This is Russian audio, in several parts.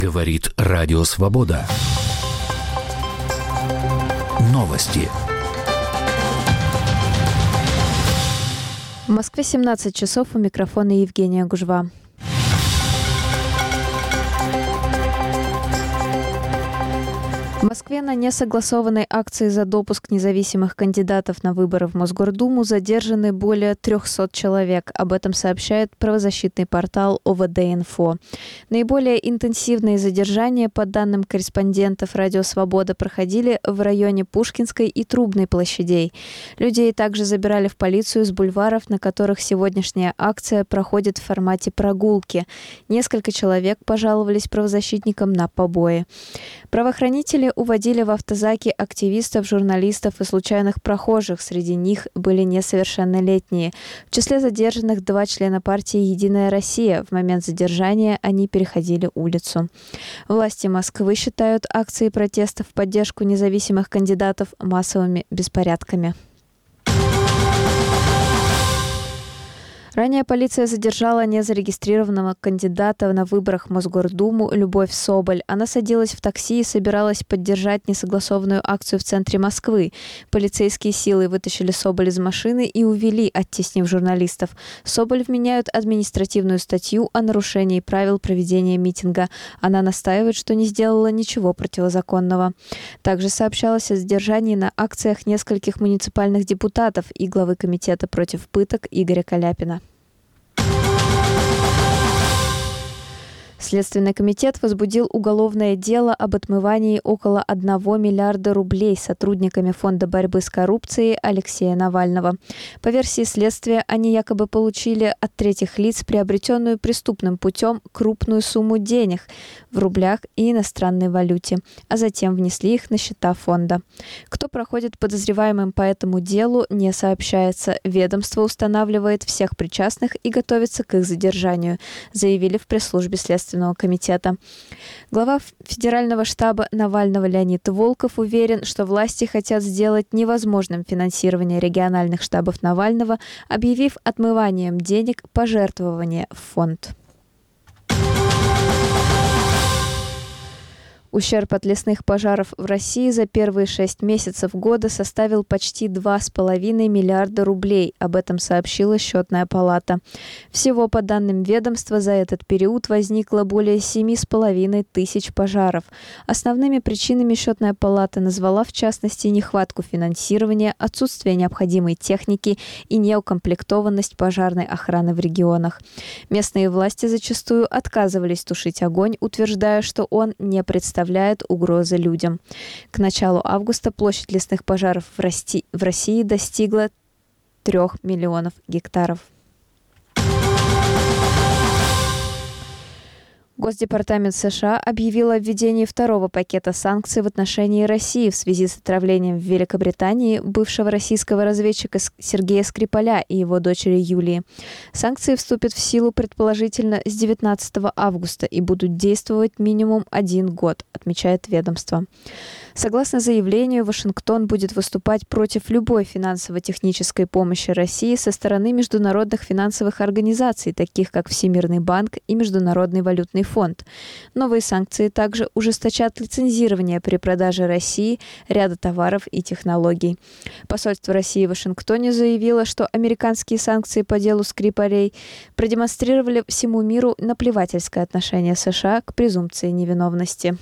Говорит Радио Свобода. Новости. В Москве 17 часов, у микрофона Евгения Гужва. В Москве на несогласованной акции за допуск независимых кандидатов на выборы в Мосгордуму задержаны более 300 человек. Об этом сообщает правозащитный портал ОВД-Инфо. Наиболее интенсивные задержания, по данным корреспондентов «Радио Свобода», проходили в районе Пушкинской и Трубной площадей. Людей также забирали в полицию с бульваров, на которых сегодняшняя акция проходит в формате прогулки. Несколько человек пожаловались правозащитникам на побои. Правоохранители уводили в автозаки активистов, журналистов и случайных прохожих. Среди них были несовершеннолетние. В числе задержанных 2 члена партии «Единая Россия». В момент задержания они переходили улицу. Власти Москвы считают акции протеста в поддержку независимых кандидатов массовыми беспорядками. Ранее полиция задержала незарегистрированного кандидата на выборах в Мосгордуму Любовь Соболь. Она садилась в такси и собиралась поддержать несогласованную акцию в центре Москвы. Полицейские силы вытащили Соболь из машины и увели, оттеснив журналистов. Соболь вменяют административную статью о нарушении правил проведения митинга. Она настаивает, что не сделала ничего противозаконного. Также сообщалось о задержании на акциях нескольких муниципальных депутатов и главы комитета против пыток Игоря Каляпина. Следственный комитет возбудил уголовное дело об отмывании около 1 миллиарда рублей сотрудниками Фонда борьбы с коррупцией Алексея Навального. По версии следствия, они якобы получили от третьих лиц приобретенную преступным путем крупную сумму денег в рублях и иностранной валюте, а затем внесли их на счета фонда. Кто проходит подозреваемым по этому делу, не сообщается. Ведомство устанавливает всех причастных и готовится к их задержанию, заявили в пресс-службе Следственного комитета. Глава Федерального штаба Навального Леонид Волков уверен, что власти хотят сделать невозможным финансирование региональных штабов Навального, объявив отмыванием денег пожертвования в фонд. Ущерб от лесных пожаров в России за первые 6 месяцев года составил почти 2,5 миллиарда рублей. Об этом сообщила Счетная палата. Всего, по данным ведомства, за этот период возникло более 7,5 тысяч пожаров. Основными причинами Счетная палата назвала, в частности, нехватку финансирования, отсутствие необходимой техники и неукомплектованность пожарной охраны в регионах. Местные власти зачастую отказывались тушить огонь, утверждая, что он не представляет угрозы людям. К началу августа площадь лесных пожаров в России достигла 3 миллионов гектаров. Госдепартамент США объявил о введении 2-го пакета санкций в отношении России в связи с отравлением в Великобритании бывшего российского разведчика Сергея Скрипаля и его дочери Юлии. Санкции вступят в силу предположительно с 19 августа и будут действовать минимум 1 год, отмечает ведомство. Согласно заявлению, Вашингтон будет выступать против любой финансово-технической помощи России со стороны международных финансовых организаций, таких как Всемирный банк и Международный валютный фонд. Новые санкции также ужесточат лицензирование при продаже России ряда товаров и технологий. Посольство России в Вашингтоне заявило, что американские санкции по делу Скрипалей продемонстрировали всему миру наплевательское отношение США к презумпции невиновности.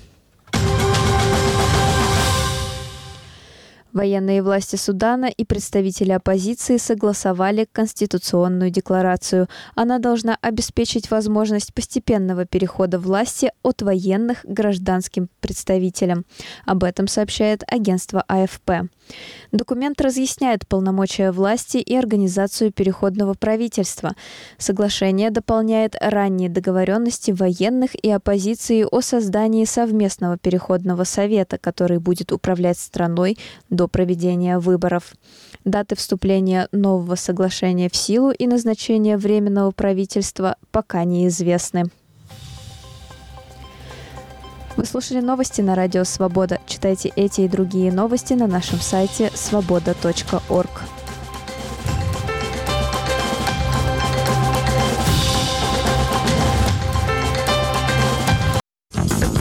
Военные власти Судана и представители оппозиции согласовали конституционную декларацию. Она должна обеспечить возможность постепенного перехода власти от военных к гражданским представителям. Об этом сообщает агентство АФП. Документ разъясняет полномочия власти и организацию переходного правительства. Соглашение дополняет ранние договоренности военных и оппозиции о создании совместного переходного совета, который будет управлять страной до проведения выборов. Даты вступления нового соглашения в силу и назначения временного правительства пока неизвестны. Вы слушали новости на Радио Свобода. Читайте эти и другие новости на нашем сайте svoboda.org.